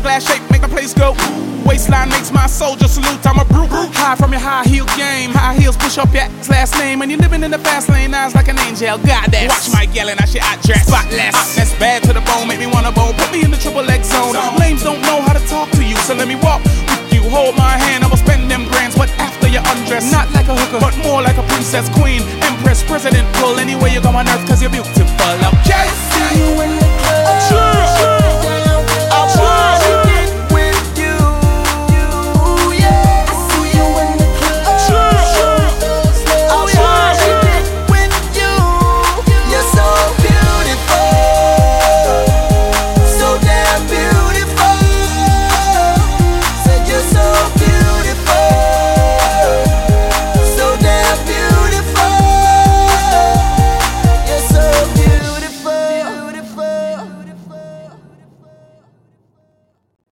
hourglass shape, make the place go. Waistline makes my soldier salute, I'm a brute. High from your high heel game, high heels push up your last name. And you're living in the fast lane, eyes like an angel, goddess. Watch my yelling, I shit I dress spotless. That's bad to the bone, make me wanna bone. Put me in the triple X zone. Lames don't know how to talk to you, so let me walk with you. Hold my hand, I will spend them grands, but after you undress. Not like a hooker, but more like a princess, queen, empress, president. Pull anywhere you go on earth, cause you're beautiful, okay?